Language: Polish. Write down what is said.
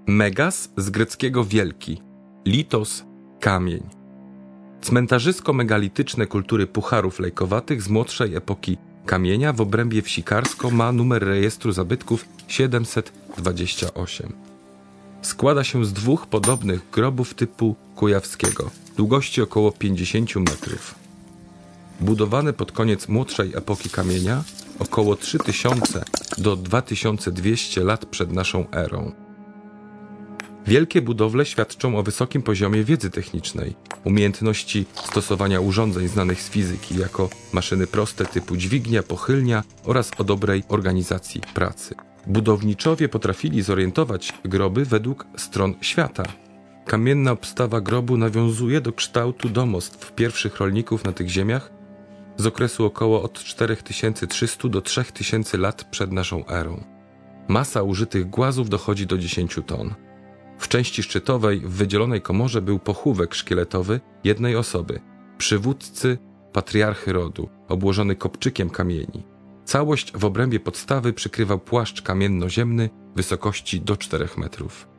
Megas z greckiego wielki, litos – kamień. Cmentarzysko megalityczne kultury pucharów lejkowatych z młodszej epoki kamienia w obrębie wsi Karsko ma numer rejestru zabytków 728. Składa się z 2 podobnych grobów typu kujawskiego, długości około 50 metrów. Budowane pod koniec młodszej epoki kamienia, około 3000 do 2200 lat przed naszą erą. Wielkie budowle świadczą o wysokim poziomie wiedzy technicznej, umiejętności stosowania urządzeń znanych z fizyki jako maszyny proste typu dźwignia, pochylnia oraz o dobrej organizacji pracy. Budowniczowie potrafili zorientować groby według stron świata. Kamienna obstawa grobu nawiązuje do kształtu domostw pierwszych rolników na tych ziemiach z okresu około od 4300 do 3000 lat przed naszą erą. Masa użytych głazów dochodzi do 10 ton. W części szczytowej w wydzielonej komorze był pochówek szkieletowy jednej osoby, przywódcy patriarchy rodu, obłożony kopczykiem kamieni. Całość w obrębie podstawy przykrywał płaszcz kamienno-ziemny wysokości do 4 metrów.